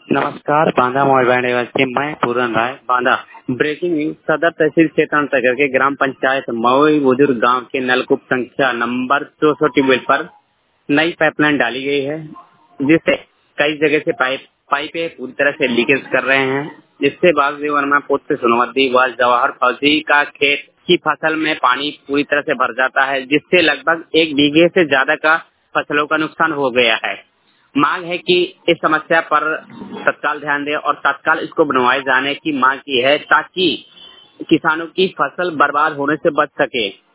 नमस्कार, बांदा मोबाइल निवासी मैं पूरन राय बांदा। ब्रेकिंग न्यूज, सदर तहसील क्षेत्र अंतर्गत के ग्राम पंचायत मवई बुजुर्ग गांव के नलकूप संख्या नंबर 64 ट्यूबवेल पर नई पाइपलाइन डाली गई है, जिससे कई जगह से पाइपें पूरी तरह से लीकेज कर रहे हैं, जिससे बाग वर्मा पुत्र सोनवद्दी व जवाहर फौजी का खेत की फसल में पानी पूरी तरह से भर जाता है, जिससे लगभग 1 बीघे से ज्यादा का फसलों का नुकसान हो गया है। मांग है कि इस समस्या पर तत्काल ध्यान दें और तत्काल इसको बनवाए जाने की मांग की है, ताकि किसानों की फसल बर्बाद होने से बच सके।